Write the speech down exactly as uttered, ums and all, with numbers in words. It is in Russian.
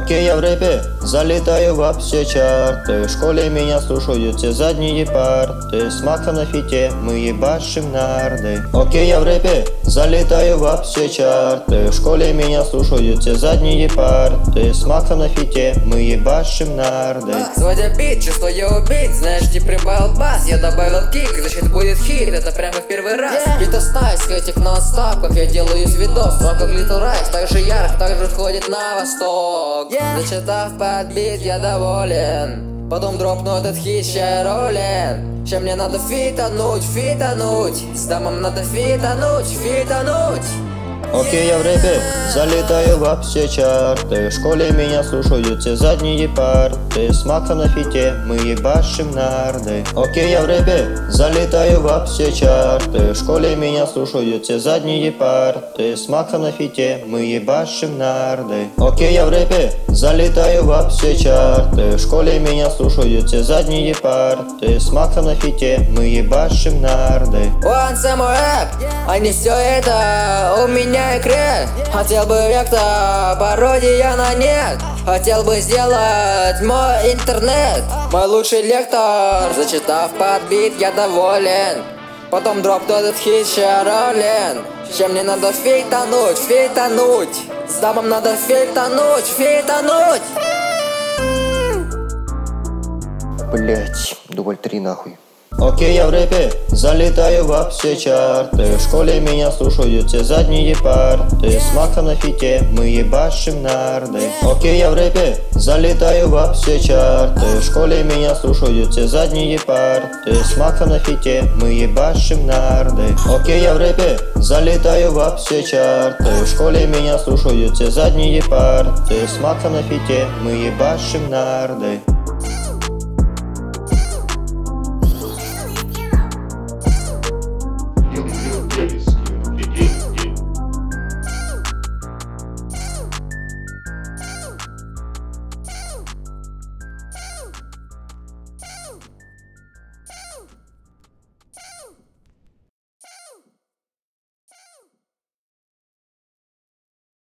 Окей, я в рэпе залетаю во все чарты. В школе меня слушают все задние парты. С маком на фите мы ебашим нарды. Окей, я в рэпе залетаю во все чарты. В школе меня слушают все задние парты. С маком на фите мы ебашим нарды. Сводя бит, чувствую убить. Знаешь, не прибавил бас, я добавил кик. Значит будет хит, это прямо в первый раз. Бит оставь, скетик нон-стоп, как я делаю с видос. Рок как Little Rice, так же ярко, так же входит на восток. Зачитав под бит, я доволен. Потом дропну этот хит, ща ролен. Ща мне надо фитануть, фитануть. С дамом надо фитануть, фитануть. Окей, я в рэпе залетаю во все чарты. В школе меня слушают все задние парты. С маком на фите мы ебашим нарды. Окей, я в рэпе залетаю во все чарты. В школе меня слушают все задние парты. С маком на фите мы ебашим нарды. Окей, я в рэпе залетаю во все чарты. В школе меня слушают все задние парты. С маком на фите мы ебашим нарды. One самый рэп, а не все это у меня икре. Хотел бы вектор, пародия на нет. Хотел бы сделать мой интернет, мой лучший лектор. Зачитав под бит, я доволен. Потом дроп этот хит, ща ролен. Ща мне надо фитануть, фитануть. С дамом надо фитануть, фитануть. Блять, дубль три нахуй. Окей, я в рэпе залетаю во все чарты. В школе меня слушают все задние парты. С маком на фите мы ебашим нарды. Окей, я в рэпе залетаю во все чарты. В школе меня слушают все задние парты. С маком на фите мы ебашим нарды. Окей, я в рэпе залетаю во все чарты. В школе меня слушают все задние парты. С маком на фите мы ебашим нарды.